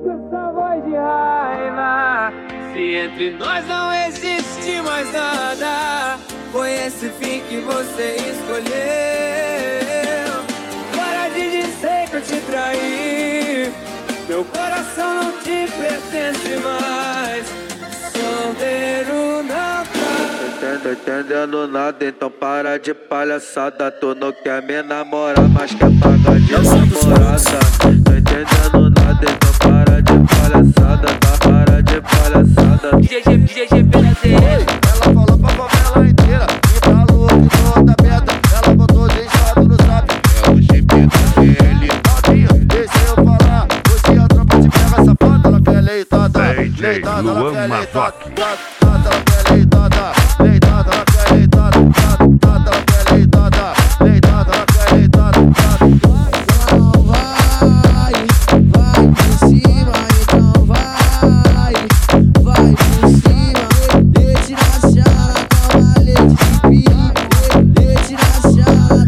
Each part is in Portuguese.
com essa voz de raiva. Se entre nós não existe mais nada, foi esse fim que você escolheu. Para de dizer que eu te traí, meu coração não te pertence mais. Solteiro não tá. Tô entendendo nada, então para de palhaçada. Tu não quer me namorar, mas quer pagar de namorada. Tô entendendo nada, então para de palhaçada. Tá, para de palhaçada. DJ PDL. Ela falou pra favela inteira que tá louco e toda aberta. Ela botou deixado no zap. É o GP da PL. Novinha, deixa eu falar. Hoje a tropa te pega safada. Ela quer leitada, leitada, ela quer leitada. Ela quer leitada, leitada, ela quer leitada. Ela quer leitada, leitada, ela quer leitada. Então vai por cima, então vai por cima. Leite na chala, toma leite de pique. Leite na chala,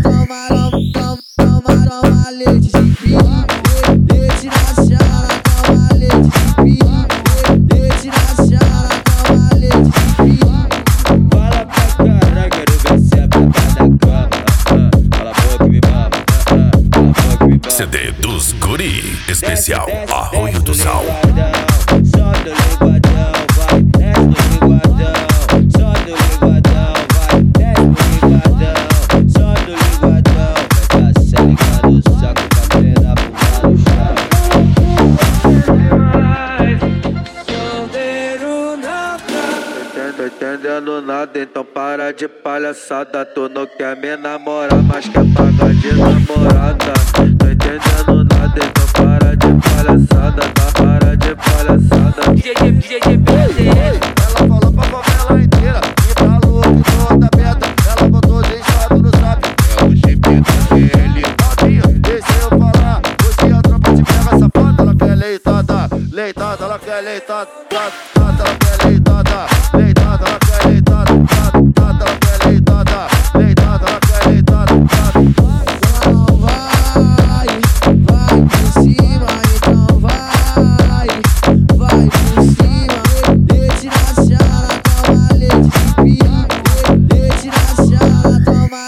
toma leite de pique. Leite na chala, toma leite de pique. Leite na chala, toma leite de pique. Fala pra caralho, quero ver se é papai da cama. Fala pouco me baba, fala pouco me baba. CD dos Guri, especial Arroio do Sal. Só do linguadão, vai, desce do linguadão. Só do linguadão, vai, desce do linguadão. Só do linguadão, vai tá se ligando o saco pra treinar pro no chão. Solteiro não tá. Tô entendendo nada, então para de palhaçada. Tu não quer me namorar, mas quer pagar de namorada. Tô entendendo nada, então para de palhaçada. Tá, para de palhaçada. DJ PDL. Ela falou pra favela inteira que tá louco e toda aberta. Ela botou deixado no zap. É o GP da PL. Novinha, deixa eu falar. Hoje a tropa te pega safada. Ela quer leitada, leitada, ela quer leitada. Ela quer leitada, leitada, ela quer leitada. Ela quer leitada, leitada, ela quer leitada. Então vai por cima, então vai por cima. Leite na chala, toma leite de pique. Leite na chala,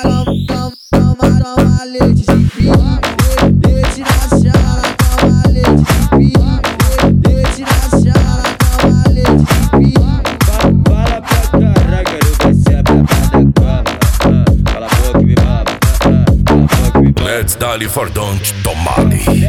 toma leite de pique. Leite na chala, toma leite de pique. Leite na chala, toma leite de pique. Fala pra caralho, quero ver se é papai da cama. Fala pouco me baba, fala pouco me baba. Let's Dali for Don't Tomale.